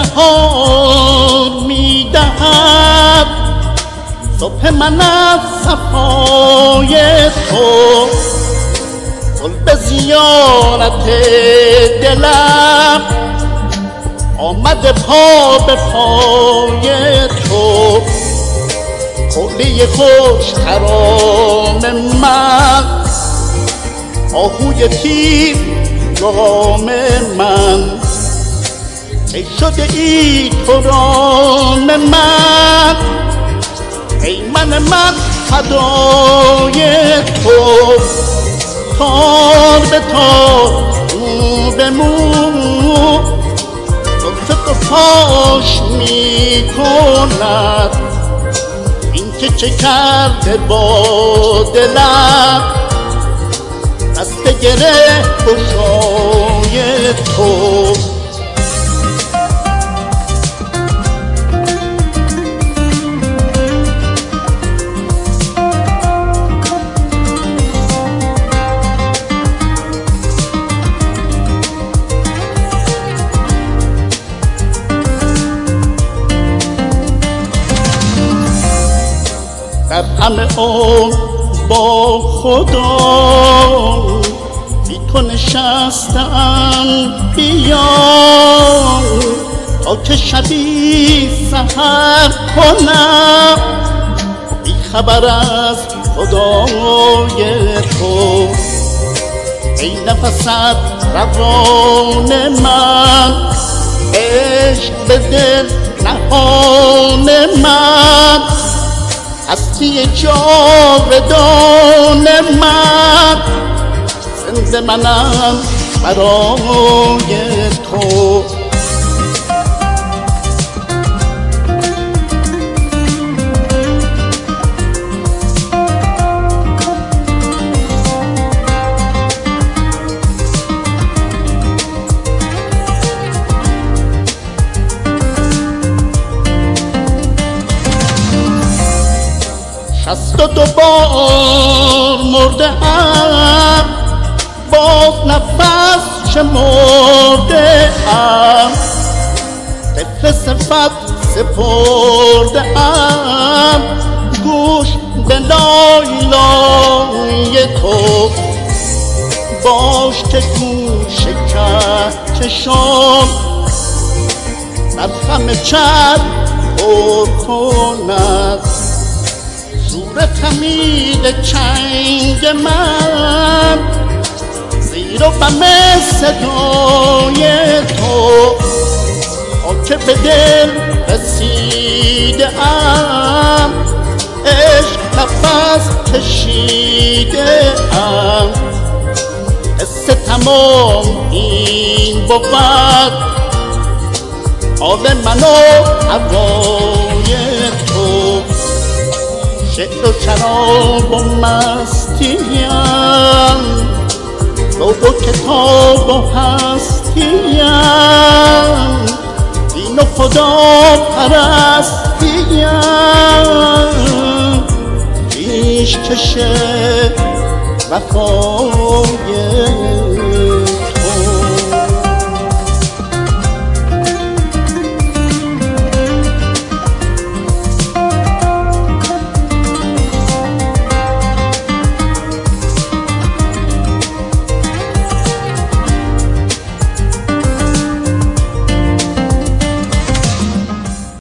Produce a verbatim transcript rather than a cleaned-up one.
بهار میدهد صبح من از صفای تو، گل به زیارت دلم آمده پا به پای تو. حوله خوش خرام من، آهوی تیر گام من، ای شده ای ترام من، ای من من فدای تو. تار به تار، مو به مو، زلف تو پاش می کند این که چه کرده با دلم. دست گره گشای تو. در همه عمر با خدا بی تو نشستم، بیا تا که شبی سحر کنم بی خبر از خدای تو. ای نفست روان من، عشق به دل نهان من، هستی جاودان من، زنده منم برای تو. شست و دو بار مرده ام، باز نفس شمرده ام، طفل صفت سپرده ام، گوش به لای لای تو. باش که گوش کهکشان در خم چرخ پر کند زور خمید چنگ من، زیر و بم صدای تو. تا که به دل رسیده ام، عشق نفس کشیده ام، حس تمام این بود حال من و هوای تو. شعر و شراب و مستیم، لوح و کتاب و هستیم، دین و خدا پرستیم، پیش کش وفای